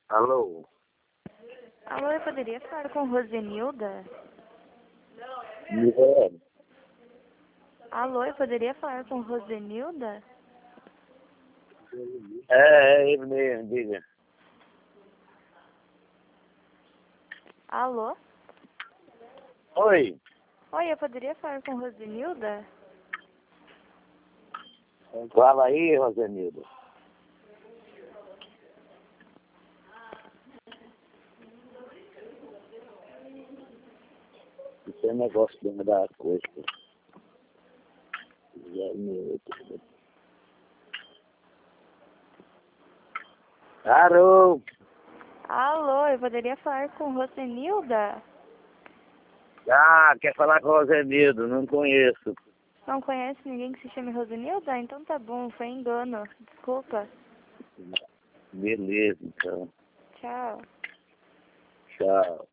Alô? Alô, eu poderia falar com Rosenilda? Mulher? Alô, eu poderia falar com Rosenilda? É ele mesmo, diga. Alô? Oi, Oi, eu poderia falar com Rosenilda? fala aí, Rosenildo. Isso é negócio de uma da coisa. Alô? Alô, eu poderia falar com Rosenilda? Ah, quer falar com o Rosenildo? Não conheço. Não conhece ninguém que se chame Rosenilda? Então tá bom, foi engano. Desculpa. Beleza, então. Tchau. Tchau.